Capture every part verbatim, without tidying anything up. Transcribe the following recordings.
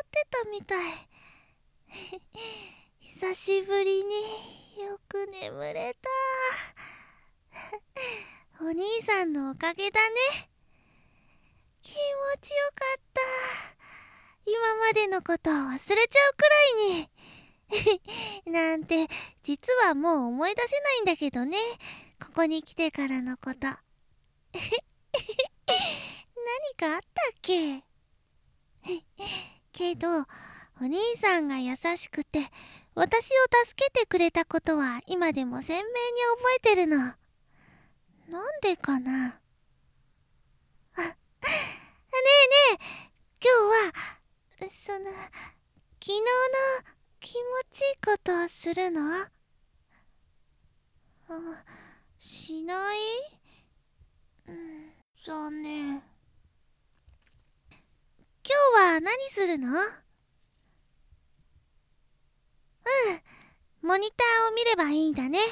ってたみたい。久しぶりによく眠れた。お兄さんのおかげだね。気持ちよかった。今までのことを忘れちゃうくらいに。なんて、実はもう思い出せないんだけどね。ここに来てからのこと。何かあったっけ？けど、お兄さんが優しくて、私を助けてくれたことは今でも鮮明に覚えてるの。なんでかな？あ、ねえねえ、今日は、その、昨日の気持ちいいことをするの？あ、しない？うん、残念。今日は何するの？うん、モニターを見ればいいんだね。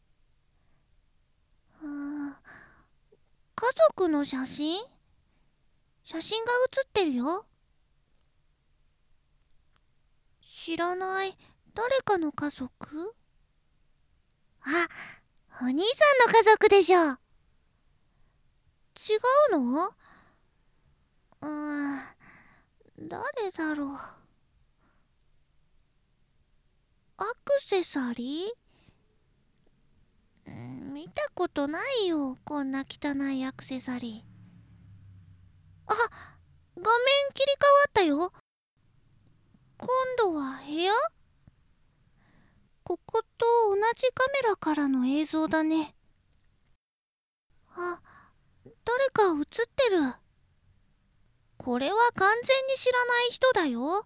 うん、家族の写真？写真が写ってるよ。知らない。誰かの家族？あ、お兄さんの家族でしょ。違うの？うーん、誰だろう。アクセサリー？うん、見たことないよ、こんな汚いアクセサリー。あ、画面切り替わったよ。今度は部屋？ここと同じカメラからの映像だね。あ、誰か映ってる。これは完全に知らない人だよ。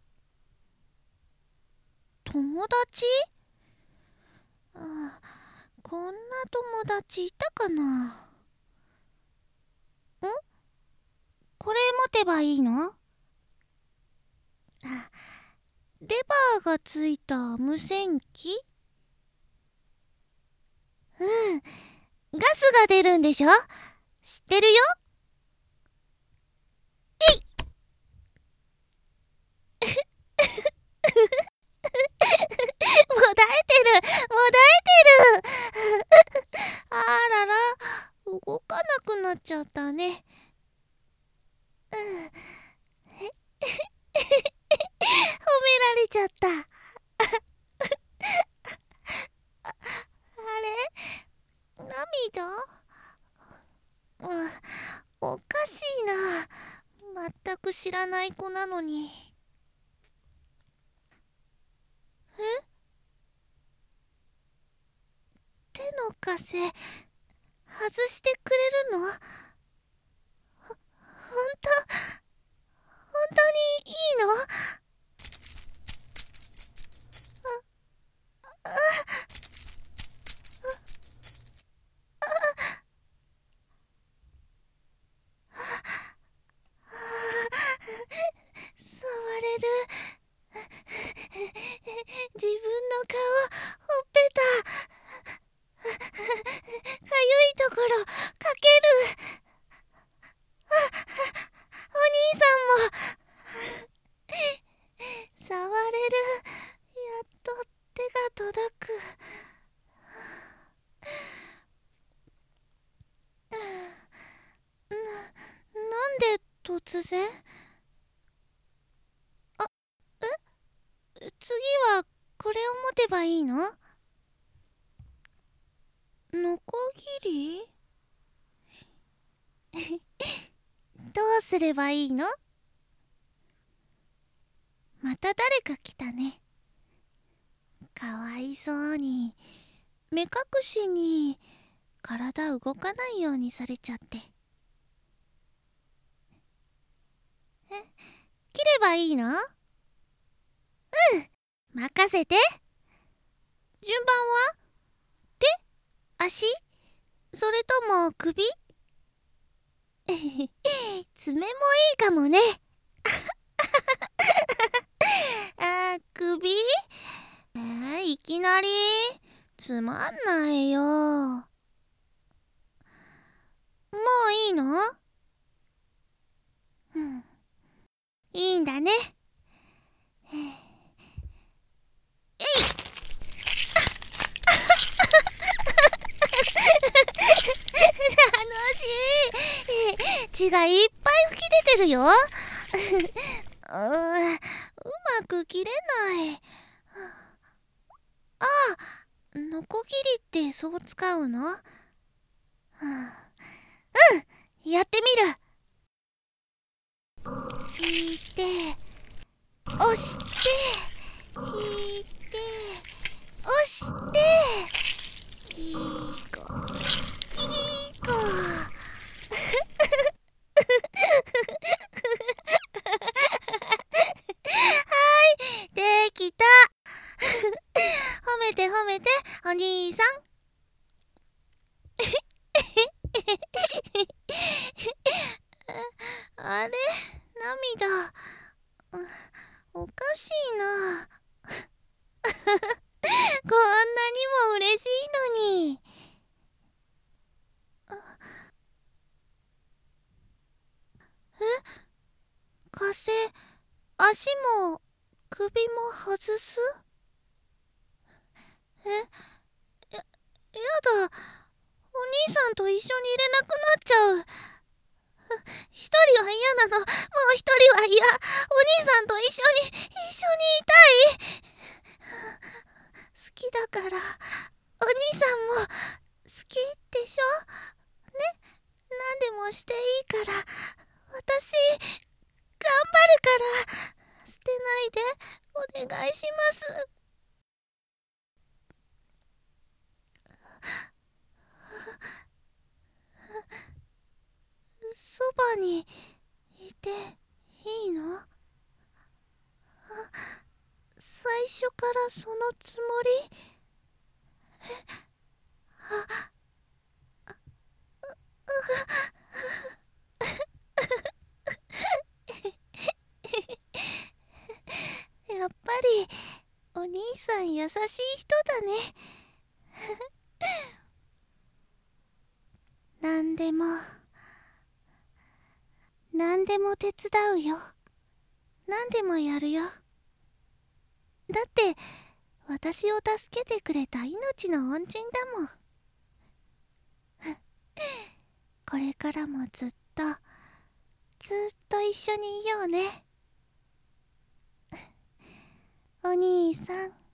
友達？あ、こんな友達いたかな。ん？これ持てばいいの？あ、レバーがついた無線機？うん、ガスが出るんでしょ？知ってるよ。えいもだえてる、もだえてる。あらら、動かなくなっちゃったね。うん、褒められちゃった。あれ？涙？うん、おかしいな。全く知らない子なのに。え？手の枷外してくれるの？ほ、ほんと、本当にいいの？あ、あ、触れる。自分の顔ほっぺた、かゆいところかける。あ、お兄さんも触れる。やっと手が届く。な、なんで突然？あ、え、次はこれを持てばいいの？ノコギリ？どうすればいいの？また誰か来たね。かわいそうに。目隠しに体動かないようにされちゃって。え、切ればいいの？うん、任せて。順番は手？足？それとも首？爪もいいかもね。あー、首？えー、いきなりつまんないよ。もういいの？うん、いいんだね。 えい楽しい。血がいっぱい吹き出てるよ。うーん、うまく切れない。ああ、ノコギリってそう使うの？うん、やってみる。引いて押して引いて押してキーコキーコできた。褒めて褒めてお兄さん。あれ、涙、おかしいな。こんなにも嬉しいのに。え、火星、足も首も外す？え、や、やだ。お兄さんと一緒にいれなくなっちゃう。一人は嫌なの。もう一人は嫌。お兄さんと一緒に、一緒にいたい。好きだから。お兄さんも好きでしょ？ね、何でもしていいから。私、頑張るから。捨てないで、お願いします。そばにいていいの？最初からそのつもり？やっぱりお兄さん優しい人だね。なんでもなんでも手伝うよ。なんでもやるよ。だって私を助けてくれた命の恩人だもん。これからもずっとずっと一緒にいようね。お兄さん。